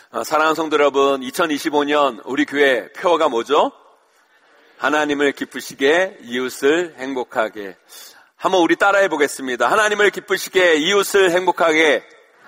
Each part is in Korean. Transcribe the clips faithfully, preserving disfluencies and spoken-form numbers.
사랑하는 성도 여러분, 이천이십오 년 우리 교회 표어가 뭐죠? 하나님을 기쁘시게, 이웃을 행복하게. 한번 우리 따라해 보겠습니다. 하나님을 기쁘시게, 이웃을 행복하게.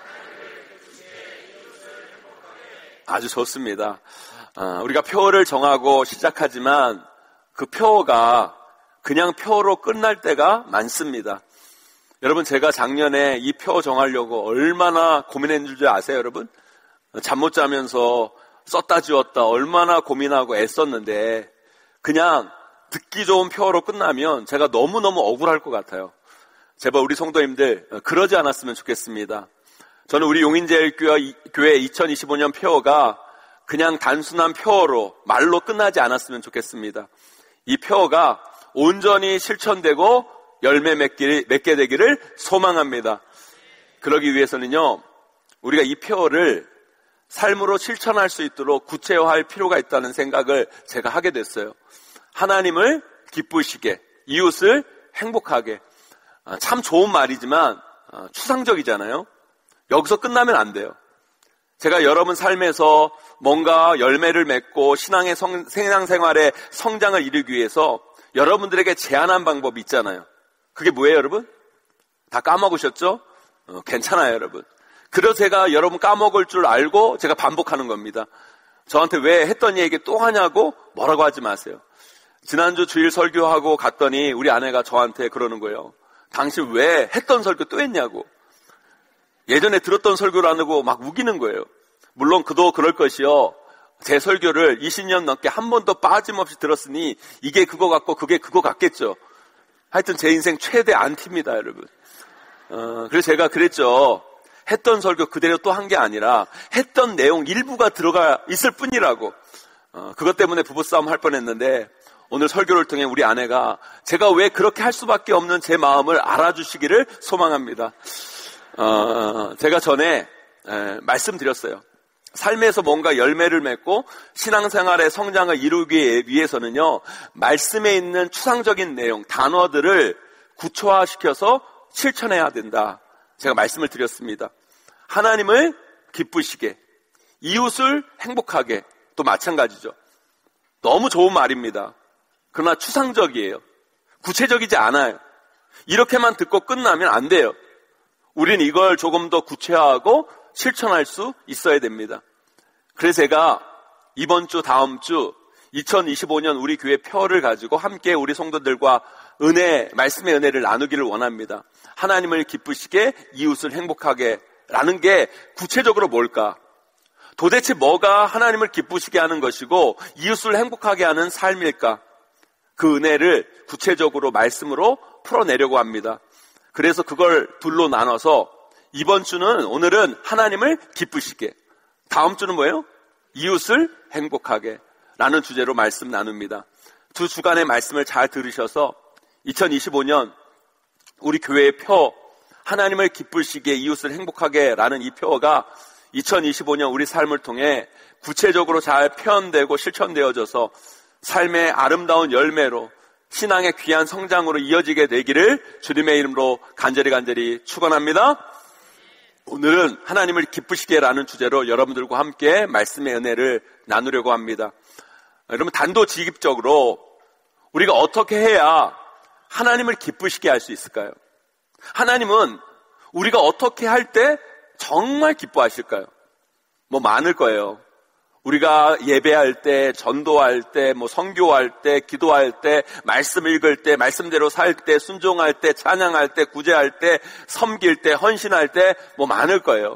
아주 좋습니다. 우리가 표어를 정하고 시작하지만 그 표어가 그냥 표어로 끝날 때가 많습니다. 여러분, 제가 작년에 이 표어 정하려고 얼마나 고민했는 줄 아세요, 여러분? 잠 못 자면서 썼다 지웠다 얼마나 고민하고 애썼는데 그냥 듣기 좋은 표어로 끝나면 제가 너무너무 억울할 것 같아요. 제발 우리 성도님들 그러지 않았으면 좋겠습니다. 저는 우리 용인제일교회 이천이십오 년 표어가 그냥 단순한 표어로 말로 끝나지 않았으면 좋겠습니다. 이 표어가 온전히 실천되고 열매 맺게, 맺게 되기를 소망합니다. 그러기 위해서는요, 우리가 이 표어를 삶으로 실천할 수 있도록 구체화할 필요가 있다는 생각을 제가 하게 됐어요. 하나님을 기쁘시게, 이웃을 행복하게. 참 좋은 말이지만 추상적이잖아요. 여기서 끝나면 안 돼요. 제가 여러분 삶에서 뭔가 열매를 맺고 신앙의 성, 신앙생활의 성장을 이루기 위해서 여러분들에게 제안한 방법이 있잖아요. 그게 뭐예요, 여러분? 다 까먹으셨죠? 어, 괜찮아요, 여러분. 그래서 제가 여러분 까먹을 줄 알고 제가 반복하는 겁니다. 저한테 왜 했던 얘기 또 하냐고 뭐라고 하지 마세요. 지난주 주일 설교하고 갔더니 우리 아내가 저한테 그러는 거예요. 당신 왜 했던 설교 또 했냐고. 예전에 들었던 설교를 안 하고 막 우기는 거예요. 물론 그도 그럴 것이요. 제 설교를 이십 년 넘게 한 번도 빠짐없이 들었으니 이게 그거 같고 그게 그거 같겠죠. 하여튼 제 인생 최대 안티입니다, 여러분. 어, 그래서 제가 그랬죠. 했던 설교 그대로 또 한 게 아니라 했던 내용 일부가 들어가 있을 뿐이라고. 어, 그것 때문에 부부싸움 할 뻔했는데 오늘 설교를 통해 우리 아내가 제가 왜 그렇게 할 수밖에 없는 제 마음을 알아주시기를 소망합니다. 어, 제가 전에 에, 말씀드렸어요. 삶에서 뭔가 열매를 맺고 신앙생활의 성장을 이루기 위해서는요, 말씀에 있는 추상적인 내용, 단어들을 구체화시켜서 실천해야 된다. 제가 말씀을 드렸습니다. 하나님을 기쁘시게, 이웃을 행복하게, 또 마찬가지죠. 너무 좋은 말입니다. 그러나 추상적이에요. 구체적이지 않아요. 이렇게만 듣고 끝나면 안 돼요. 우리는 이걸 조금 더 구체화하고 실천할 수 있어야 됩니다. 그래서 제가 이번 주, 다음 주 이천이십오 년 우리 교회 표를 가지고 함께 우리 성도들과 은혜, 말씀의 은혜를 나누기를 원합니다. 하나님을 기쁘시게, 이웃을 행복하게 라는 게 구체적으로 뭘까? 도대체 뭐가 하나님을 기쁘시게 하는 것이고 이웃을 행복하게 하는 삶일까? 그 은혜를 구체적으로 말씀으로 풀어내려고 합니다. 그래서 그걸 둘로 나눠서 이번 주는 오늘은 하나님을 기쁘시게, 다음 주는 뭐예요? 이웃을 행복하게 라는 주제로 말씀 나눕니다. 두 주간의 말씀을 잘 들으셔서 이천이십오 년 우리 교회의 표, 하나님을 기쁘시게, 이웃을 행복하게 라는 이 표어가 이천이십오 년 우리 삶을 통해 구체적으로 잘 표현되고 실천되어져서 삶의 아름다운 열매로 신앙의 귀한 성장으로 이어지게 되기를 주님의 이름으로 간절히 간절히 축원합니다. 오늘은 하나님을 기쁘시게 라는 주제로 여러분들과 함께 말씀의 은혜를 나누려고 합니다. 여러분, 단도직입적으로 우리가 어떻게 해야 하나님을 기쁘시게 할 수 있을까요? 하나님은 우리가 어떻게 할 때 정말 기뻐하실까요? 뭐 많을 거예요. 우리가 예배할 때, 전도할 때, 뭐 선교할 때, 기도할 때, 말씀 읽을 때, 말씀대로 살 때, 순종할 때, 찬양할 때, 구제할 때, 섬길 때, 헌신할 때, 뭐 많을 거예요.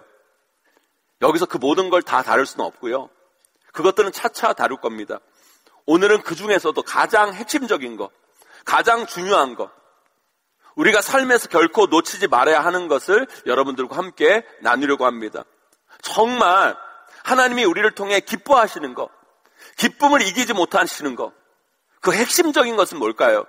여기서 그 모든 걸 다 다룰 수는 없고요. 그것들은 차차 다룰 겁니다. 오늘은 그 중에서도 가장 핵심적인 것, 가장 중요한 것, 우리가 삶에서 결코 놓치지 말아야 하는 것을 여러분들과 함께 나누려고 합니다. 정말 하나님이 우리를 통해 기뻐하시는 것, 기쁨을 이기지 못하시는 것, 그 핵심적인 것은 뭘까요?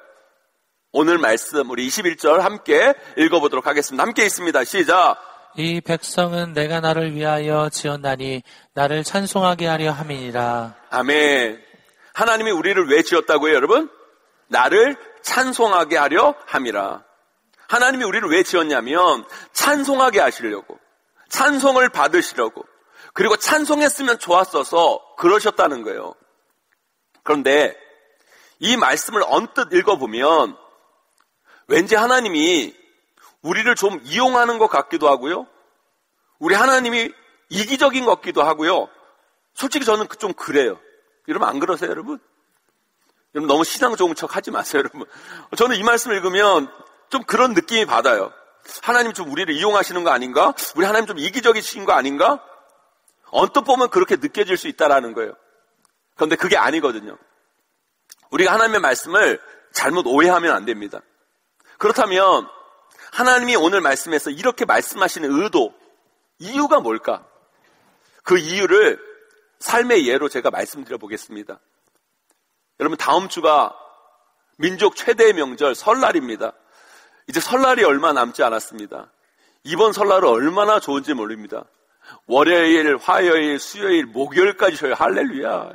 오늘 말씀 우리 이십일 절 함께 읽어보도록 하겠습니다. 함께 있습니다. 시작. 이 백성은 내가 나를 위하여 지었나니 나를 찬송하게 하려 함이니라. 아멘. 하나님이 우리를 왜 지었다고요, 여러분? 나를 찬송하게 하려 함이라. 하나님이 우리를 왜 지었냐면 찬송하게 하시려고, 찬송을 받으시려고, 그리고 찬송했으면 좋았어서 그러셨다는 거예요. 그런데 이 말씀을 언뜻 읽어보면 왠지 하나님이 우리를 좀 이용하는 것 같기도 하고요. 우리 하나님이 이기적인 것 같기도 하고요. 솔직히 저는 좀 그래요. 여러분 안 그러세요, 여러분? 여러분 너무 신앙 좋은 척 하지 마세요, 여러분. 저는 이 말씀을 읽으면 좀 그런 느낌이 받아요. 하나님 좀 우리를 이용하시는 거 아닌가? 우리 하나님 좀 이기적이신 거 아닌가? 언뜻 보면 그렇게 느껴질 수 있다라는 거예요. 그런데 그게 아니거든요. 우리가 하나님의 말씀을 잘못 오해하면 안 됩니다. 그렇다면 하나님이 오늘 말씀에서 이렇게 말씀하시는 의도, 이유가 뭘까? 그 이유를 삶의 예로 제가 말씀드려 보겠습니다. 여러분 다음 주가 민족 최대의 명절 설날입니다. 이제 설날이 얼마 남지 않았습니다. 이번 설날은 얼마나 좋은지 모릅니다. 월요일, 화요일, 수요일, 목요일까지 저희 할렐루야.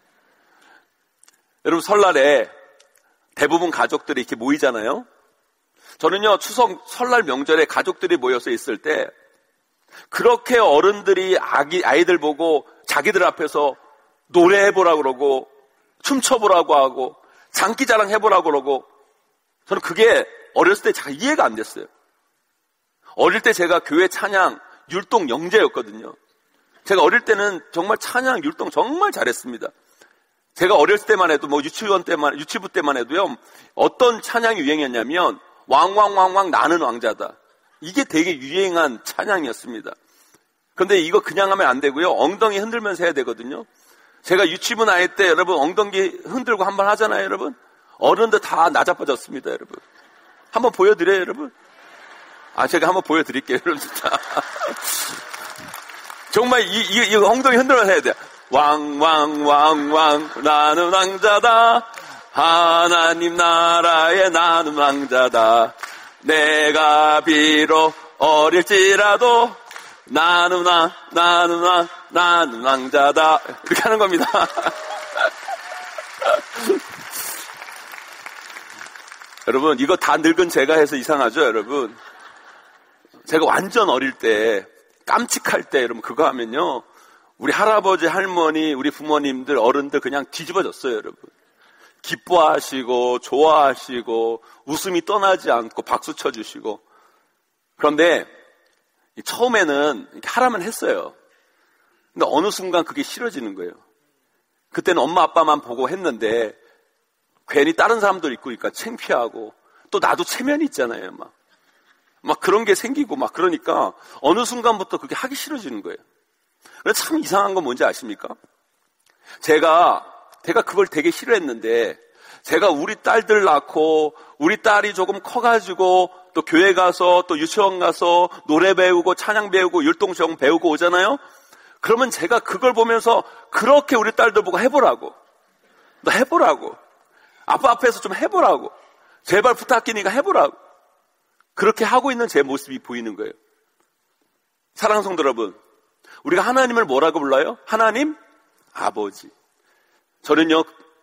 여러분 설날에 대부분 가족들이 이렇게 모이잖아요. 저는요 추석 설날 명절에 가족들이 모여서 있을 때 그렇게 어른들이 아기, 아이들 보고 자기들 앞에서 노래해보라고 그러고 춤춰보라고 하고 장기자랑 해보라고 그러고 저는 그게 어렸을 때 잘 이해가 안 됐어요. 어릴 때 제가 교회 찬양 율동 영재였거든요. 제가 어릴 때는 정말 찬양 율동 정말 잘했습니다. 제가 어렸을 때만 해도 뭐 유치원 때만 유치부 때만 해도요 어떤 찬양이 유행이었냐면 왕왕왕왕 나는 왕자다. 이게 되게 유행한 찬양이었습니다. 그런데 이거 그냥 하면 안 되고요. 엉덩이 흔들면서 해야 되거든요. 제가 유치부 나이 때 여러분 엉덩이 흔들고 한번 하잖아요, 여러분. 어른들 다 나자빠졌습니다, 여러분. 한번 보여드려요, 여러분. 아, 제가 한번 보여드릴게요, 여러분. 진짜. 정말 이, 이, 이 엉덩이 흔들면서 해야 돼요. 왕왕왕왕 나는 왕자다. 하나님 나라에 나는 왕자다. 내가 비록 어릴지라도 나는 왕, 나는 왕, 나는 왕자다. 이렇게 하는 겁니다. 여러분 이거 다 늙은 제가 해서 이상하죠, 여러분? 제가 완전 어릴 때 깜찍할 때 여러분 그거 하면요 우리 할아버지, 할머니, 우리 부모님들, 어른들 그냥 뒤집어졌어요, 여러분. 기뻐하시고 좋아하시고 웃음이 떠나지 않고 박수 쳐주시고. 그런데 처음에는 이렇게 하라면 했어요. 근데 어느 순간 그게 싫어지는 거예요. 그때는 엄마 아빠만 보고 했는데 괜히 다른 사람들 있고 그러니까 창피하고 또 나도 체면이 있잖아요. 막, 막 그런 게 생기고 막 그러니까 어느 순간부터 그게 하기 싫어지는 거예요. 그래서 참 이상한 건 뭔지 아십니까? 제가 제가 그걸 되게 싫어했는데 제가 우리 딸들 낳고 우리 딸이 조금 커가지고 또 교회 가서 또 유치원 가서 노래 배우고 찬양 배우고 율동시험 배우고 오잖아요. 그러면 제가 그걸 보면서 그렇게 우리 딸들 보고 해보라고, 너 해보라고, 아빠 앞에서 좀 해보라고, 제발 부탁이니까 해보라고, 그렇게 하고 있는 제 모습이 보이는 거예요. 사랑하는 성도 여러분, 우리가 하나님을 뭐라고 불러요? 하나님 아버지. 저는요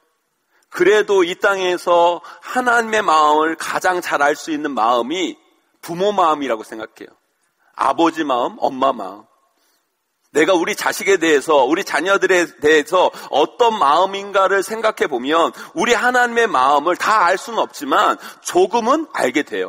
그래도 이 땅에서 하나님의 마음을 가장 잘 알 수 있는 마음이 부모 마음이라고 생각해요. 아버지 마음, 엄마 마음. 내가 우리 자식에 대해서, 우리 자녀들에 대해서 어떤 마음인가를 생각해 보면 우리 하나님의 마음을 다 알 수는 없지만 조금은 알게 돼요.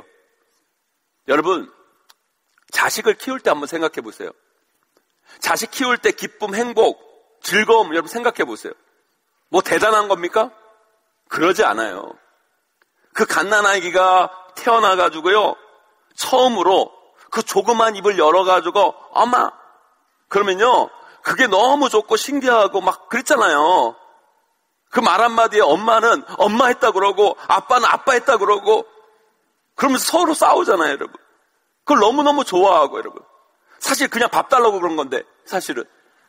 여러분, 자식을 키울 때 한번 생각해 보세요. 자식 키울 때 기쁨, 행복, 즐거움 여러분 생각해 보세요. 뭐 대단한 겁니까? 그러지 않아요. 그 갓난아기가 태어나가지고요 처음으로 그 조그만 입을 열어가지고 엄마 그러면요 그게 너무 좋고 신기하고 막 그랬잖아요. 그 말 한마디에 엄마는 엄마 했다 그러고 아빠는 아빠 했다 그러고 그러면서 서로 싸우잖아요, 여러분. 그걸 너무너무 좋아하고 여러분. 사실 그냥 밥 달라고 그런 건데 사실은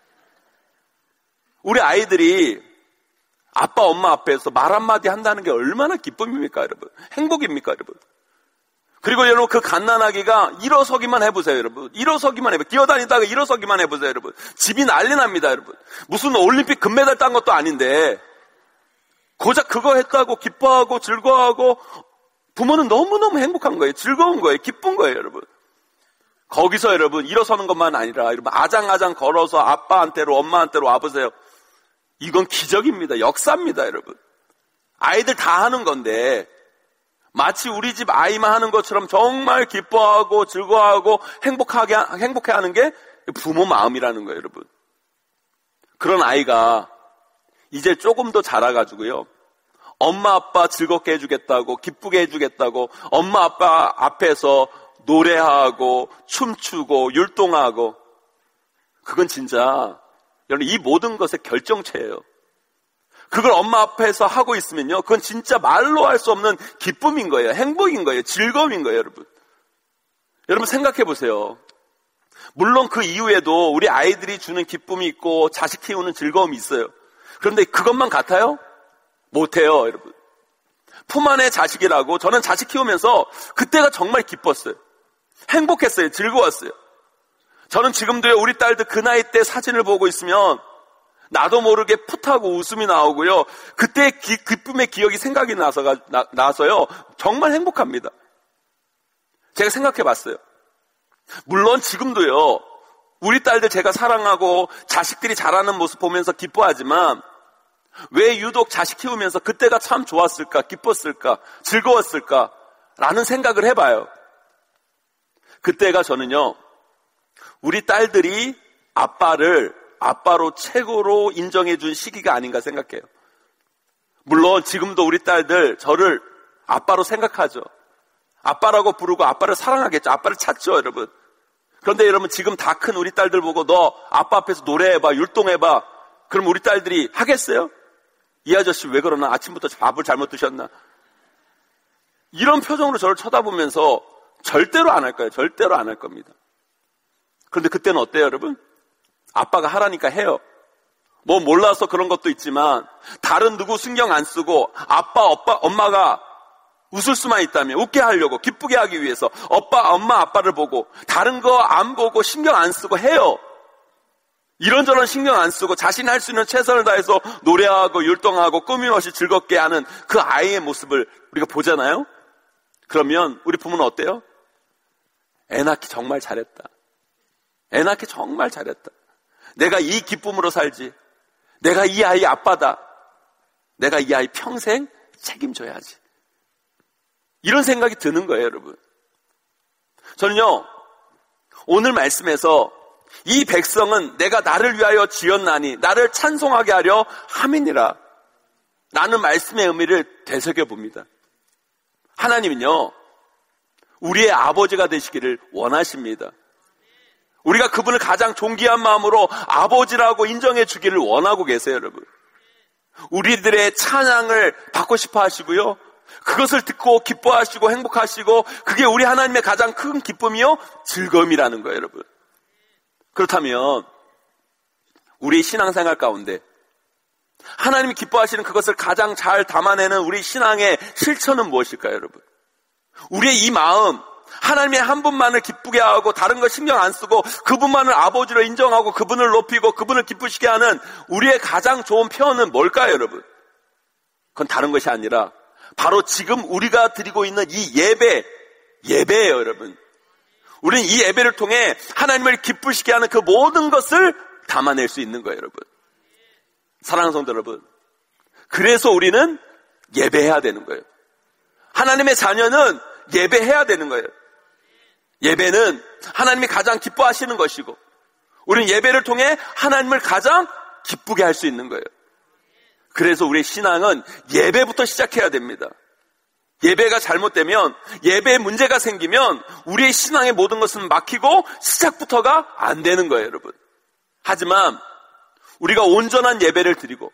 우리 아이들이 아빠 엄마 앞에서 말 한마디 한다는 게 얼마나 기쁨입니까, 여러분? 행복입니까, 여러분? 그리고 여러분 그 갓난아기가 일어서기만 해보세요, 여러분. 일어서기만 해보세요. 뛰어다니다가 일어서기만 해보세요, 여러분. 집이 난리 납니다, 여러분. 무슨 올림픽 금메달 딴 것도 아닌데 고작 그거 했다고 기뻐하고 즐거워하고 부모는 너무너무 행복한 거예요. 즐거운 거예요. 기쁜 거예요, 여러분. 거기서 여러분 일어서는 것만 아니라 여러분 아장아장 걸어서 아빠한테로 엄마한테로 와보세요. 이건 기적입니다. 역사입니다, 여러분. 아이들 다 하는 건데 마치 우리 집 아이만 하는 것처럼 정말 기뻐하고 즐거워하고 행복하게 행복해하는 게 부모 마음이라는 거예요, 여러분. 그런 아이가 이제 조금 더 자라가지고요, 엄마 아빠 즐겁게 해주겠다고, 기쁘게 해주겠다고 엄마 아빠 앞에서 노래하고 춤추고 율동하고, 그건 진짜 여러분 이 모든 것의 결정체예요. 그걸 엄마 앞에서 하고 있으면요, 그건 진짜 말로 할 수 없는 기쁨인 거예요. 행복인 거예요. 즐거움인 거예요, 여러분. 여러분 생각해 보세요. 물론 그 이후에도 우리 아이들이 주는 기쁨이 있고 자식 키우는 즐거움이 있어요. 그런데 그것만 같아요? 못해요, 여러분. 품 안의 자식이라고, 저는 자식 키우면서 그때가 정말 기뻤어요. 행복했어요. 즐거웠어요. 저는 지금도요, 우리 딸들 그 나이 때 사진을 보고 있으면 나도 모르게 풋하고 웃음이 나오고요, 그때 기, 기쁨의 기억이 생각이 나서, 나, 나서요 정말 행복합니다. 제가 생각해 봤어요. 물론 지금도요, 우리 딸들 제가 사랑하고 자식들이 자라는 모습 보면서 기뻐하지만 왜 유독 자식 키우면서 그때가 참 좋았을까, 기뻤을까, 즐거웠을까 라는 생각을 해봐요. 그때가 저는요, 우리 딸들이 아빠를 아빠로 최고로 인정해준 시기가 아닌가 생각해요. 물론 지금도 우리 딸들 저를 아빠로 생각하죠. 아빠라고 부르고 아빠를 사랑하겠죠. 아빠를 찾죠, 여러분. 그런데 여러분 지금 다 큰 우리 딸들 보고 너 아빠 앞에서 노래해봐, 율동해봐, 그럼 우리 딸들이 하겠어요? 이 아저씨 왜 그러나, 아침부터 밥을 잘못 드셨나, 이런 표정으로 저를 쳐다보면서 절대로 안 할 거예요. 절대로 안 할 겁니다. 그런데 그때는 어때요, 여러분? 아빠가 하라니까 해요. 뭐 몰라서 그런 것도 있지만 다른 누구 신경 안 쓰고 아빠, 오빠, 엄마가 웃을 수만 있다면 웃게 하려고, 기쁘게 하기 위해서 오빠, 엄마, 아빠를 보고 다른 거 안 보고 신경 안 쓰고 해요. 이런저런 신경 안 쓰고 자신이 할 수 있는 최선을 다해서 노래하고 율동하고 꾸밈없이 즐겁게 하는 그 아이의 모습을 우리가 보잖아요. 그러면 우리 부모는 어때요? 애 낳기 정말 잘했다. 애 낳기 정말 잘했다. 내가 이 기쁨으로 살지. 내가 이 아이 아빠다. 내가 이 아이 평생 책임져야지. 이런 생각이 드는 거예요, 여러분. 저는요, 오늘 말씀에서 이 백성은 내가 나를 위하여 지었나니 나를 찬송하게 하려 함이니라 라는 말씀의 의미를 되새겨 봅니다. 하나님은요, 우리의 아버지가 되시기를 원하십니다. 우리가 그분을 가장 존귀한 마음으로 아버지라고 인정해 주기를 원하고 계세요, 여러분. 우리들의 찬양을 받고 싶어 하시고요, 그것을 듣고 기뻐하시고 행복하시고, 그게 우리 하나님의 가장 큰 기쁨이요 즐거움이라는 거예요, 여러분. 그렇다면 우리 신앙생활 가운데 하나님이 기뻐하시는 그것을 가장 잘 담아내는 우리 신앙의 실천은 무엇일까요, 여러분? 우리의 이 마음, 하나님의 한 분만을 기쁘게 하고 다른 거 신경 안 쓰고 그분만을 아버지로 인정하고 그분을 높이고 그분을 기쁘시게 하는 우리의 가장 좋은 표현은 뭘까요, 여러분? 그건 다른 것이 아니라 바로 지금 우리가 드리고 있는 이 예배, 예배예요, 여러분. 우리는 이 예배를 통해 하나님을 기쁘시게 하는 그 모든 것을 담아낼 수 있는 거예요, 여러분. 사랑하는 성도 여러분, 그래서 우리는 예배해야 되는 거예요. 하나님의 자녀는 예배해야 되는 거예요. 예배는 하나님이 가장 기뻐하시는 것이고, 우리는 예배를 통해 하나님을 가장 기쁘게 할 수 있는 거예요. 그래서 우리의 신앙은 예배부터 시작해야 됩니다. 예배가 잘못되면, 예배에 문제가 생기면 우리의 신앙의 모든 것은 막히고 시작부터가 안 되는 거예요, 여러분. 하지만 우리가 온전한 예배를 드리고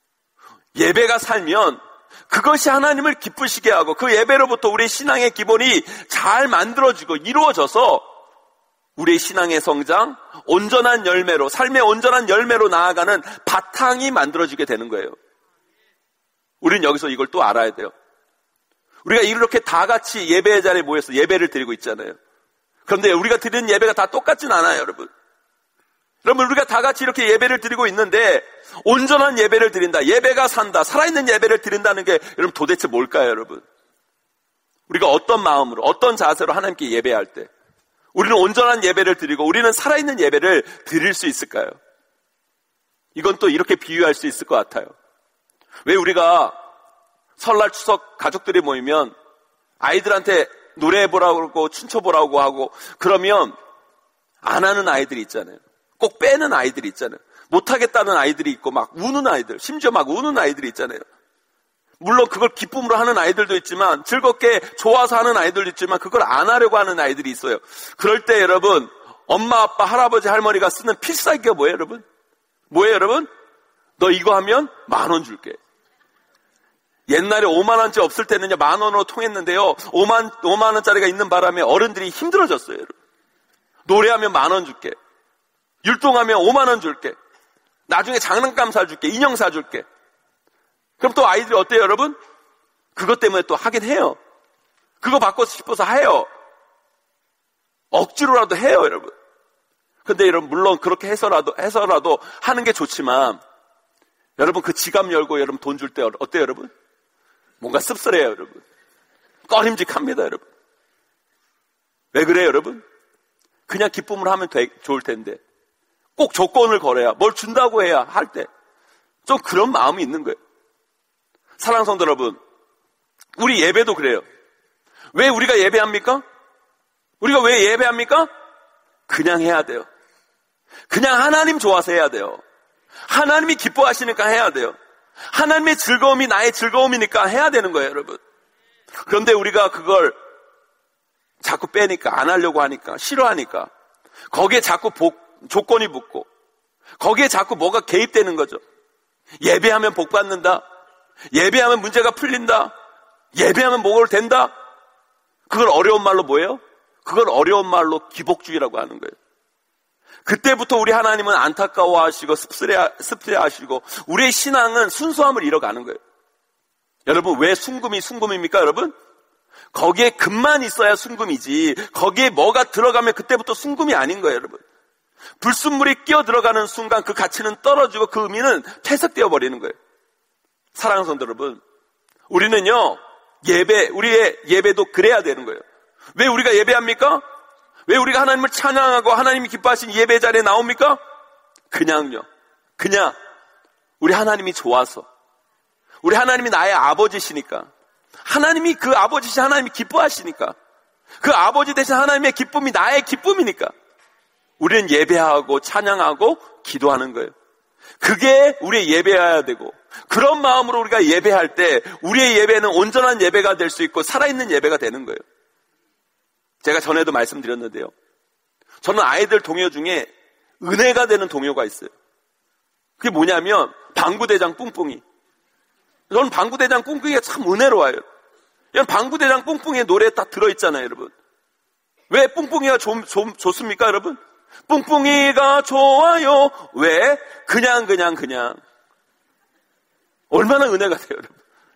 예배가 살면 그것이 하나님을 기쁘시게 하고 그 예배로부터 우리의 신앙의 기본이 잘 만들어지고 이루어져서 우리의 신앙의 성장, 온전한 열매로, 삶의 온전한 열매로 나아가는 바탕이 만들어지게 되는 거예요. 우리는 여기서 이걸 또 알아야 돼요. 우리가 이렇게 다 같이 예배의 자리에 모여서 예배를 드리고 있잖아요. 그런데 우리가 드리는 예배가 다 똑같진 않아요, 여러분. 여러분, 우리가 다 같이 이렇게 예배를 드리고 있는데 온전한 예배를 드린다, 예배가 산다, 살아있는 예배를 드린다는 게 여러분 도대체 뭘까요, 여러분? 우리가 어떤 마음으로, 어떤 자세로 하나님께 예배할 때, 우리는 온전한 예배를 드리고 우리는 살아있는 예배를 드릴 수 있을까요? 이건 또 이렇게 비유할 수 있을 것 같아요. 왜 우리가 설날 추석 가족들이 모이면 아이들한테 노래해보라고 하고 춤춰보라고 하고 그러면 안 하는 아이들이 있잖아요. 꼭 빼는 아이들이 있잖아요. 못하겠다는 아이들이 있고 막 우는 아이들, 심지어 막 우는 아이들이 있잖아요. 물론 그걸 기쁨으로 하는 아이들도 있지만 즐겁게 좋아서 하는 아이들도 있지만 그걸 안 하려고 하는 아이들이 있어요. 그럴 때 여러분 엄마 아빠 할아버지 할머니가 쓰는 필살기가 뭐예요 여러분? 뭐예요 여러분? 너 이거 하면 만 원 줄게. 옛날에 오만 원짜리 없을 때는요 만 원으로 통했는데요 오만, 오만 원짜리가 있는 바람에 어른들이 힘들어졌어요. 여러분. 노래하면 만 원 줄게. 율동하면 오만 원 줄게. 나중에 장난감 사줄게. 인형 사줄게. 그럼 또 아이들이 어때요 여러분? 그것 때문에 또 하긴 해요. 그거 받고 싶어서 해요. 억지로라도 해요 여러분. 근데 여러분 물론 그렇게 해서라도 해서라도 하는 게 좋지만 여러분 그 지갑 열고 여러분 돈 줄 때 어때요 여러분? 뭔가 씁쓸해요 여러분. 꺼림직합니다 여러분. 왜 그래요 여러분? 그냥 기쁨을 하면 되, 좋을 텐데 꼭 조건을 걸어야 뭘 준다고 해야 할 때 좀 그런 마음이 있는 거예요. 사랑하는 성도 여러분, 우리 예배도 그래요. 왜 우리가 예배합니까? 우리가 왜 예배합니까? 그냥 해야 돼요. 그냥 하나님 좋아서 해야 돼요. 하나님이 기뻐하시니까 해야 돼요. 하나님의 즐거움이 나의 즐거움이니까 해야 되는 거예요 여러분. 그런데 우리가 그걸 자꾸 빼니까 안 하려고 하니까 싫어하니까 거기에 자꾸 복, 조건이 붙고 거기에 자꾸 뭐가 개입되는 거죠. 예배하면 복 받는다. 예배하면 문제가 풀린다. 예배하면 뭐가 된다. 그걸 어려운 말로 뭐예요? 그걸 어려운 말로 기복주의라고 하는 거예요. 그때부터 우리 하나님은 안타까워하시고 씁쓸해, 씁쓸해하시고 우리의 신앙은 순수함을 잃어가는 거예요. 여러분 왜 순금이 순금입니까 여러분? 거기에 금만 있어야 순금이지 거기에 뭐가 들어가면 그때부터 순금이 아닌 거예요 여러분. 불순물이 끼어 들어가는 순간 그 가치는 떨어지고 그 의미는 퇴색되어 버리는 거예요. 사랑하는 성도 여러분, 우리는요 예배, 우리의 예배도 그래야 되는 거예요. 왜 우리가 예배합니까? 왜 우리가 하나님을 찬양하고 하나님이 기뻐하신 예배 자리에 나옵니까? 그냥요. 그냥 우리 하나님이 좋아서, 우리 하나님이 나의 아버지시니까, 하나님이 그 아버지시 하나님이 기뻐하시니까, 그 아버지 대신 하나님의 기쁨이 나의 기쁨이니까 우리는 예배하고 찬양하고 기도하는 거예요. 그게 우리의 예배여야 되고, 그런 마음으로 우리가 예배할 때 우리의 예배는 온전한 예배가 될 수 있고 살아있는 예배가 되는 거예요. 제가 전에도 말씀드렸는데요, 저는 아이들 동요 중에 은혜가 되는 동요가 있어요. 그게 뭐냐면 방구대장 뿡뿡이. 저는 방구대장 뿡뿡이가 참 은혜로워요. 여러분 방구대장 뿡뿡이의 노래에 딱 들어있잖아요 여러분. 왜 뿡뿡이가 좀, 좀 좋습니까 여러분? 뿡뿡이가 좋아요. 왜? 그냥 그냥 그냥. 얼마나 은혜가 돼요 여러분.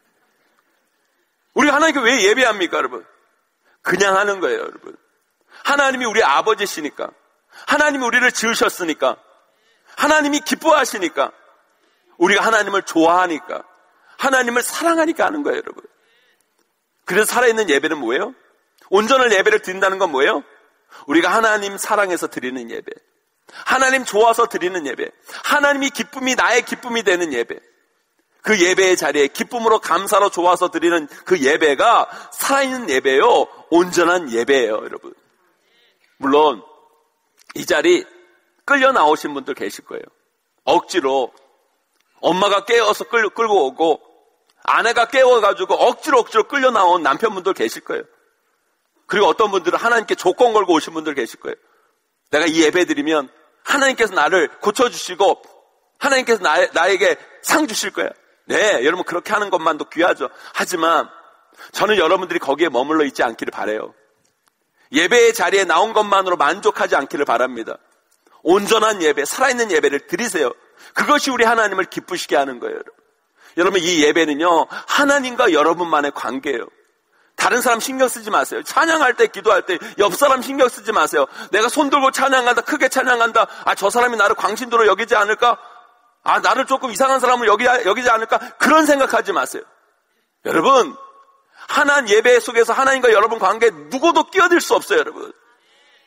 우리 하나님께 왜 예배합니까 여러분? 그냥 하는 거예요 여러분. 하나님이 우리 아버지시니까, 하나님이 우리를 지으셨으니까, 하나님이 기뻐하시니까, 우리가 하나님을 좋아하니까, 하나님을 사랑하니까 하는 거예요 여러분. 그래서 살아있는 예배는 뭐예요? 온전한 예배를 드린다는 건 뭐예요? 우리가 하나님 사랑해서 드리는 예배, 하나님 좋아서 드리는 예배, 하나님이 기쁨이 나의 기쁨이 되는 예배, 그 예배의 자리에 기쁨으로 감사로 좋아서 드리는 그 예배가 살아있는 예배요, 온전한 예배예요 여러분. 물론 이 자리 끌려 나오신 분들 계실 거예요. 억지로 엄마가 깨워서 끌, 끌고 오고 아내가 깨워가지고 억지로 억지로 끌려 나온 남편분들 계실 거예요. 그리고 어떤 분들은 하나님께 조건 걸고 오신 분들 계실 거예요. 내가 이 예배 드리면 하나님께서 나를 고쳐주시고 하나님께서 나, 나에게 상 주실 거야. 네, 여러분 그렇게 하는 것만도 귀하죠. 하지만 저는 여러분들이 거기에 머물러 있지 않기를 바라요. 예배의 자리에 나온 것만으로 만족하지 않기를 바랍니다. 온전한 예배, 살아있는 예배를 드리세요. 그것이 우리 하나님을 기쁘시게 하는 거예요. 여러분, 여러분 이 예배는요 하나님과 여러분만의 관계예요. 다른 사람 신경 쓰지 마세요. 찬양할 때, 기도할 때 옆 사람 신경 쓰지 마세요. 내가 손 들고 찬양한다, 크게 찬양한다, 아 저 사람이 나를 광신도로 여기지 않을까, 아 나를 조금 이상한 사람을 여기, 여기지 않을까, 그런 생각하지 마세요. 여러분 하나님 예배 속에서 하나님과 여러분 관계에 누구도 끼어들 수 없어요 여러분.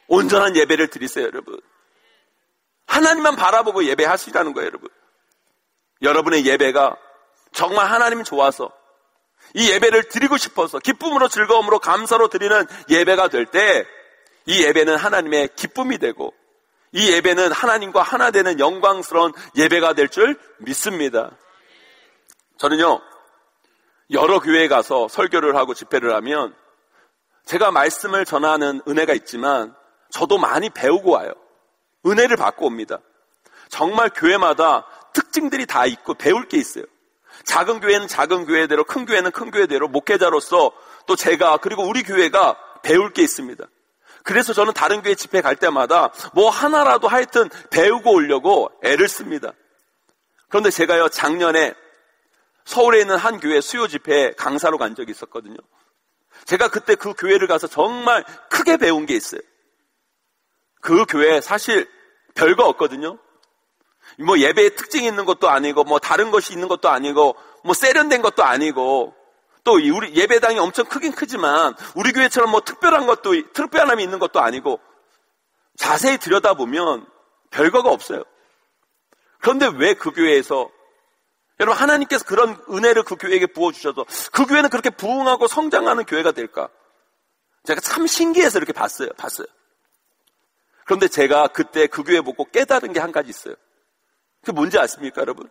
온전한 예배를 드리세요, 여러분. 하나님만 바라보고 예배하시라는 거예요, 여러분. 여러분의 예배가 정말 하나님이 좋아서 이 예배를 드리고 싶어서 기쁨으로 즐거움으로 감사로 드리는 예배가 될 때 이 예배는 하나님의 기쁨이 되고 이 예배는 하나님과 하나 되는 영광스러운 예배가 될 줄 믿습니다. 저는요, 여러 교회에 가서 설교를 하고 집회를 하면 제가 말씀을 전하는 은혜가 있지만 저도 많이 배우고 와요. 은혜를 받고 옵니다. 정말 교회마다 특징들이 다 있고 배울 게 있어요. 작은 교회는 작은 교회대로, 큰 교회는 큰 교회대로 목회자로서 또 제가 그리고 우리 교회가 배울 게 있습니다. 그래서 저는 다른 교회 집회 갈 때마다 뭐 하나라도 하여튼 배우고 오려고 애를 씁니다. 그런데 제가요, 작년에 서울에 있는 한 교회 수요 집회에 강사로 간 적이 있었거든요. 제가 그때 그 교회를 가서 정말 크게 배운 게 있어요. 그 교회 사실 별거 없거든요. 뭐 예배에 특징이 있는 것도 아니고 뭐 다른 것이 있는 것도 아니고 뭐 세련된 것도 아니고 또 우리 예배당이 엄청 크긴 크지만 우리 교회처럼 뭐 특별한 것도 특별함이 있는 것도 아니고 자세히 들여다보면 별거가 없어요. 그런데 왜 그 교회에서 여러분 하나님께서 그런 은혜를 그 교회에게 부어주셔서 그 교회는 그렇게 부흥하고 성장하는 교회가 될까? 제가 참 신기해서 이렇게 봤어요. 봤어요. 그런데 제가 그때 그 교회 보고 깨달은 게 한 가지 있어요. 그게 뭔지 아십니까, 여러분?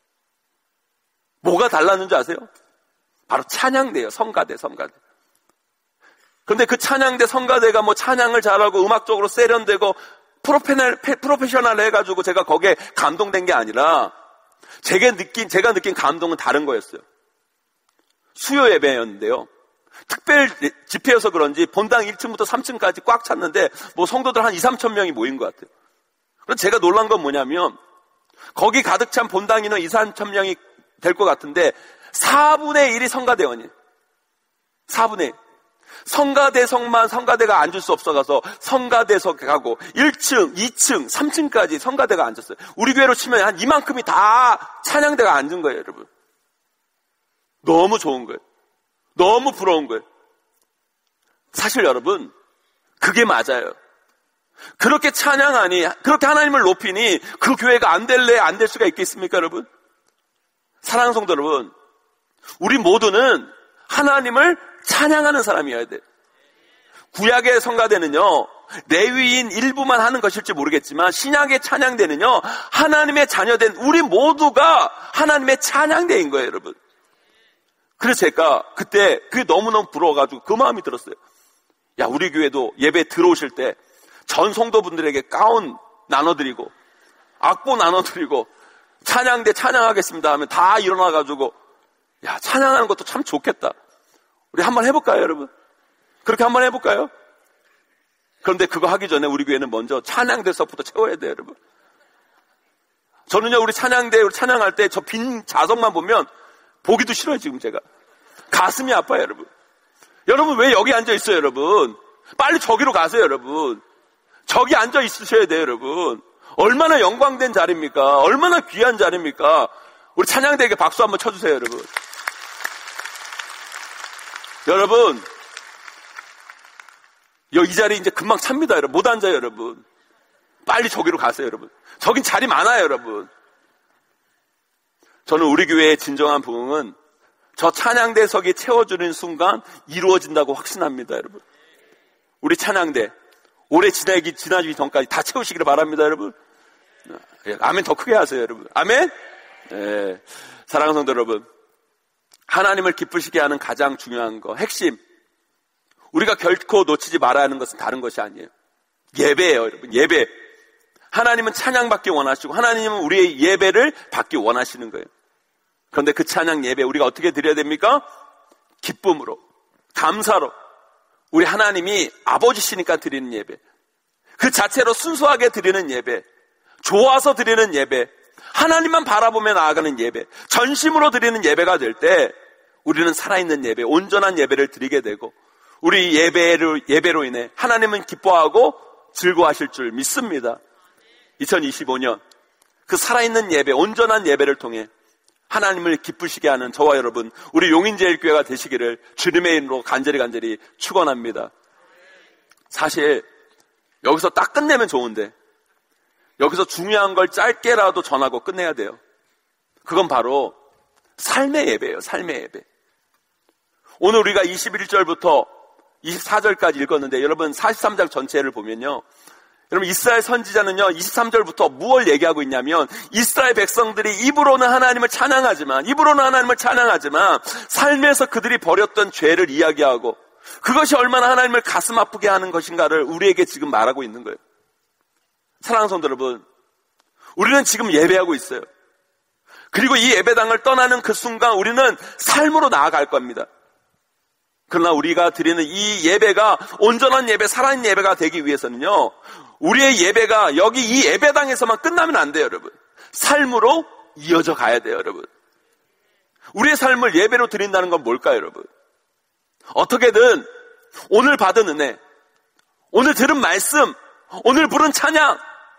뭐가 달랐는지 아세요? 바로 찬양대예요. 성가대, 성가대. 그런데 그 찬양대, 성가대가 뭐 찬양을 잘하고 음악적으로 세련되고 프로페셔널, 프로페셔널 해가지고 제가 거기에 감동된 게 아니라 제가 느낀, 제가 느낀 감동은 다른 거였어요. 수요 예배였는데요. 특별 집회여서 그런지 본당 일 층부터 삼 층까지 꽉 찼는데 뭐 성도들 한 이, 삼천 명이 모인 것 같아요. 그래서 제가 놀란 건 뭐냐면 거기 가득 찬 본당 인원 이, 삼천 명이 될 것 같은데 사분의 일이 성가대원이에요. 사분의 일. 성가대석만 성가대가 앉을 수 없어가서 성가대석 가고 일 층, 이 층, 삼 층까지 성가대가 앉았어요. 우리 교회로 치면 한 이만큼이 다 찬양대가 앉은 거예요, 여러분. 너무 좋은 거예요. 너무 부러운 거예요. 사실 여러분, 그게 맞아요. 그렇게 찬양하니, 그렇게 하나님을 높이니 그 교회가 안 될래, 안 될 수가 있겠습니까, 여러분? 사랑하는 성도 여러분, 우리 모두는 하나님을 찬양하는 사람이어야 돼요. 구약의 성가대는요, 레위인 일부만 하는 것일지 모르겠지만 신약의 찬양대는요, 하나님의 자녀된 우리 모두가 하나님의 찬양대인 거예요, 여러분. 그래서 제가 그때 그게 너무너무 부러워가지고 그 마음이 들었어요. 야, 우리 교회도 예배 들어오실 때 전 성도분들에게 가운 나눠드리고 악보 나눠드리고 찬양대 찬양하겠습니다 하면 다 일어나가지고 야, 찬양하는 것도 참 좋겠다. 우리 한번 해볼까요, 여러분? 그렇게 한번 해볼까요? 그런데 그거 하기 전에 우리 교회는 먼저 찬양대석부터 채워야 돼요, 여러분. 저는요, 우리 찬양대, 우리 찬양할 때 저 빈 좌석만 보면 보기도 싫어요, 지금 제가. 가슴이 아파요, 여러분. 여러분, 왜 여기 앉아 있어요, 여러분? 빨리 저기로 가세요, 여러분. 저기 앉아 있으셔야 돼요, 여러분. 얼마나 영광된 자리입니까? 얼마나 귀한 자리입니까? 우리 찬양대에게 박수 한번 쳐주세요, 여러분. 여러분, 이 자리 이제 금방 찹니다, 여러분. 못 앉아요, 여러분. 빨리 저기로 가세요, 여러분. 저긴 자리 많아요, 여러분. 저는 우리 교회의 진정한 부흥은 저 찬양대석이 채워주는 순간 이루어진다고 확신합니다, 여러분. 우리 찬양대 올해 지나기, 지나기 전까지 다 채우시기를 바랍니다, 여러분. 아멘 더 크게 하세요, 여러분. 아멘? 네. 사랑하는 성도 여러분, 하나님을 기쁘시게 하는 가장 중요한 거, 핵심, 우리가 결코 놓치지 말아야 하는 것은 다른 것이 아니에요. 예배예요, 여러분. 예배. 하나님은 찬양받기 원하시고 하나님은 우리의 예배를 받기 원하시는 거예요. 그런데 그 찬양 예배 우리가 어떻게 드려야 됩니까? 기쁨으로, 감사로, 우리 하나님이 아버지시니까 드리는 예배, 그 자체로 순수하게 드리는 예배, 좋아서 드리는 예배, 하나님만 바라보며 나아가는 예배, 전심으로 드리는 예배가 될 때 우리는 살아있는 예배, 온전한 예배를 드리게 되고 우리 예배로, 예배로 인해 하나님은 기뻐하고 즐거워하실 줄 믿습니다. 이천이십오 년 그 살아있는 예배, 온전한 예배를 통해 하나님을 기쁘시게 하는 저와 여러분, 우리 용인제일교회가 되시기를 주님의 이름으로 간절히 간절히 축원합니다. 사실 여기서 딱 끝내면 좋은데 여기서 중요한 걸 짧게라도 전하고 끝내야 돼요. 그건 바로 삶의 예배예요. 삶의 예배. 오늘 우리가 이십일 절부터 이십사 절까지 읽었는데 여러분 사십삼 장 전체를 보면요, 여러분 이스라엘 선지자는요 이십삼 절부터 무엇을 얘기하고 있냐면 이스라엘 백성들이 입으로는 하나님을 찬양하지만 입으로는 하나님을 찬양하지만 삶에서 그들이 벌였던 죄를 이야기하고 그것이 얼마나 하나님을 가슴 아프게 하는 것인가를 우리에게 지금 말하고 있는 거예요. 사랑하는 성도 여러분, 우리는 지금 예배하고 있어요. 그리고 이 예배당을 떠나는 그 순간 우리는 삶으로 나아갈 겁니다. 그러나 우리가 드리는 이 예배가 온전한 예배, 살아있는 예배가 되기 위해서는요, 우리의 예배가 여기 이 예배당에서만 끝나면 안 돼요, 여러분. 삶으로 이어져 가야 돼요, 여러분. 우리의 삶을 예배로 드린다는 건 뭘까요, 여러분? 어떻게든 오늘 받은 은혜, 오늘 들은 말씀, 오늘 부른 찬양,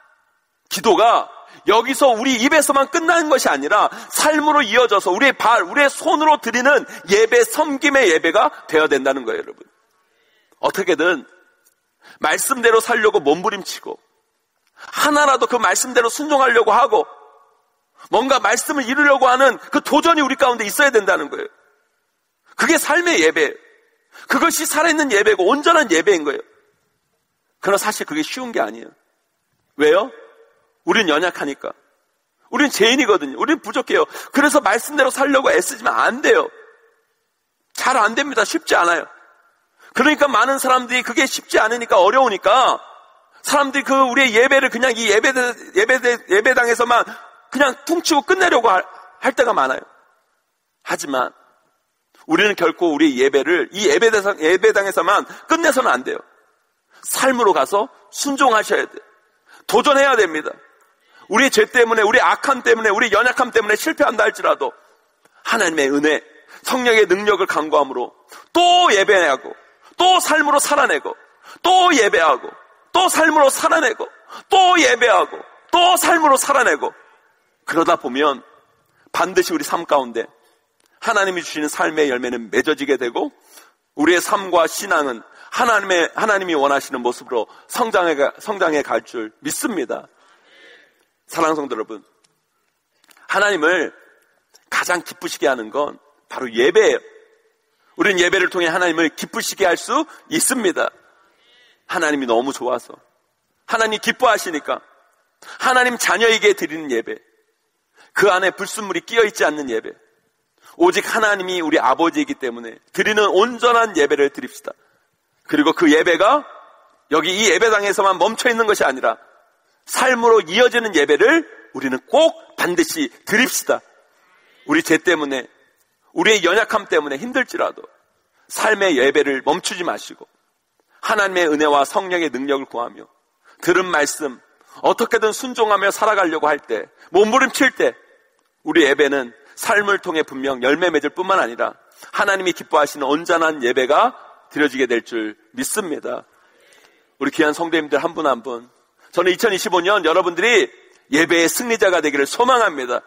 기도가 여기서 우리 입에서만 끝나는 것이 아니라 삶으로 이어져서 우리의 발, 우리의 손으로 드리는 예배, 섬김의 예배가 되어야 된다는 거예요, 여러분. 어떻게든 말씀대로 살려고 몸부림치고 하나라도 그 말씀대로 순종하려고 하고 뭔가 말씀을 이루려고 하는 그 도전이 우리 가운데 있어야 된다는 거예요. 그게 삶의 예배예요. 그것이 살아있는 예배고 온전한 예배인 거예요. 그러나 사실 그게 쉬운 게 아니에요. 왜요? 우린 연약하니까. 우린 죄인이거든요. 우린 부족해요. 그래서 말씀대로 살려고 애쓰지만 안 돼요. 잘 안 됩니다. 쉽지 않아요. 그러니까 많은 사람들이 그게 쉽지 않으니까 어려우니까 사람들이 그 우리의 예배를 그냥 이 예배, 예배, 예배당에서만 그냥 퉁치고 끝내려고 할, 할 때가 많아요. 하지만 우리는 결코 우리의 예배를 이 예배당, 예배당에서만 끝내서는 안 돼요. 삶으로 가서 순종하셔야 돼요. 도전해야 됩니다. 우리의 죄 때문에, 우리의 악함 때문에, 우리의 연약함 때문에 실패한다 할지라도 하나님의 은혜, 성령의 능력을 간구함으로 또 예배하고 또 삶으로 살아내고 또 예배하고 또 삶으로 살아내고 또 예배하고 또 삶으로 살아내고 그러다 보면 반드시 우리 삶 가운데 하나님이 주시는 삶의 열매는 맺어지게 되고 우리의 삶과 신앙은 하나님의, 하나님이 원하시는 모습으로 성장해, 성장해 갈 줄 믿습니다. 사랑하는 성도 여러분, 하나님을 가장 기쁘시게 하는 건 바로 예배예요. 우리는 예배를 통해 하나님을 기쁘시게 할 수 있습니다. 하나님이 너무 좋아서, 하나님 기뻐하시니까, 하나님 자녀에게 드리는 예배, 그 안에 불순물이 끼어있지 않는 예배, 오직 하나님이 우리 아버지이기 때문에 드리는 온전한 예배를 드립시다. 그리고 그 예배가 여기 이 예배당에서만 멈춰있는 것이 아니라 삶으로 이어지는 예배를 우리는 꼭 반드시 드립시다. 우리 죄 때문에, 우리의 연약함 때문에 힘들지라도 삶의 예배를 멈추지 마시고 하나님의 은혜와 성령의 능력을 구하며 들은 말씀 어떻게든 순종하며 살아가려고 할 때, 몸부림칠 때 우리 예배는 삶을 통해 분명 열매 맺을 뿐만 아니라 하나님이 기뻐하시는 온전한 예배가 드려지게 될 줄 믿습니다. 우리 귀한 성도님들 한 분 한 분, 저는 이천이십오 년 여러분들이 예배의 승리자가 되기를 소망합니다.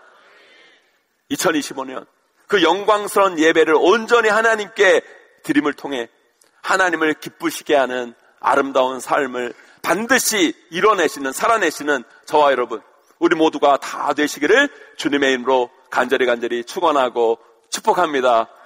이천이십오 년 그 영광스러운 예배를 온전히 하나님께 드림을 통해 하나님을 기쁘시게 하는 아름다운 삶을 반드시 이뤄내시는, 살아내시는 저와 여러분, 우리 모두가 다 되시기를 주님의 이름으로 간절히 간절히 축원하고 축복합니다.